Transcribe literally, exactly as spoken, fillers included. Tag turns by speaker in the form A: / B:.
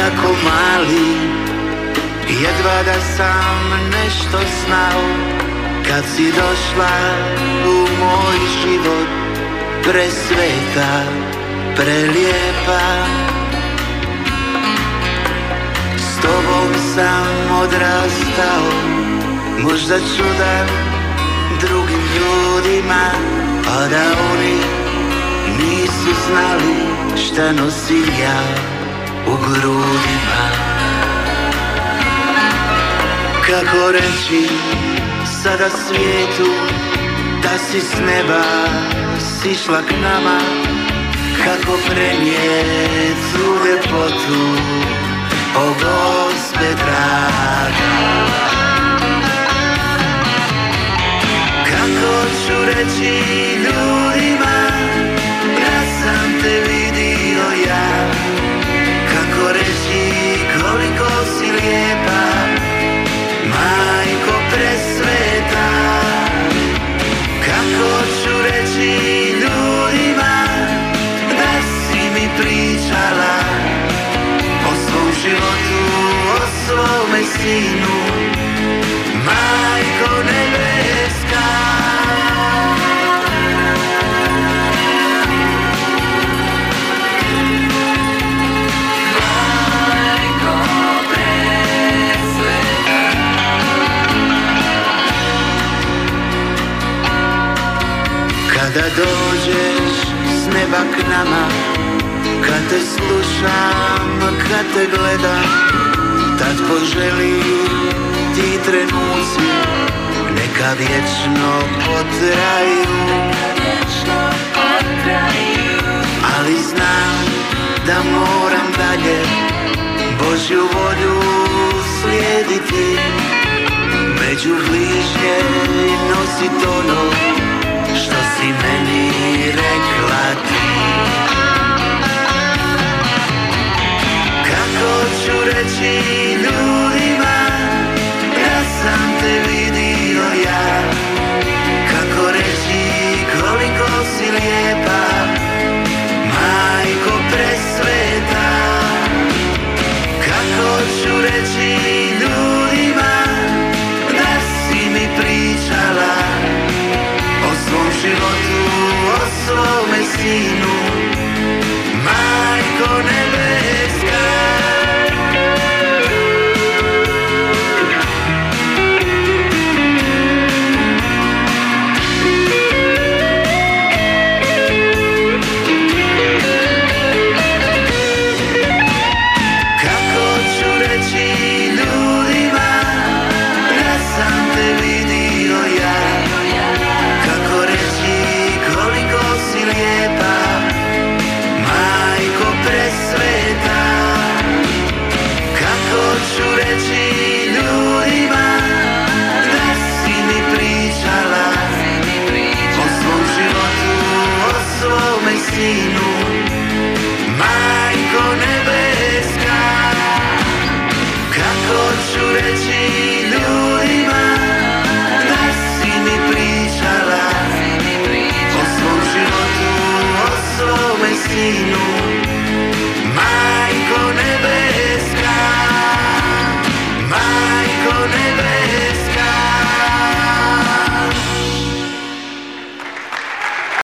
A: tako mali, jedva da sam nešto znao, kad si došla u moj život, presveta, prelijepa. S tobom sam odrastao, možda čudan drugim ljudima, a da oni nisu znali šta nosim ja u grudima. Kako reći sada svijetu da si s neba sišla k nama, kako prenijet tu ljepotu, o Gospe draga. Kako ću reći ljudima da sam te vidio ja, kako reći koliko si lijepa, majko presveta. Kako ću reći ljudima da si mi pričala o svom životu, o svome sinu, majko nebeska. Kada dođeš s neba k nama, kad te slušam, kad te gledam, tad poželi ti trenuci neka vječno potraju. Ali znam da moram dalje Božju volju slijediti, među bližnje nosit ono što si meni rekla ti. Kako ću reći ljudima da sam te vidio ja, kako reći koliko si lijepa, majko presveta. Kako ću reći ljudima da si mi pričala o svom životu, o svome sinu, majko nebeska. Kako ću reći ljudima da sam te vidio ja, kako reći koliko si lijepa, majko presveta. Kako ću reći ljudima da si mi pričala o svom životu, o svome sinu, majko nebeska. Kako ću reći ljudima da si mi pričala o svom životu, o svome sinu,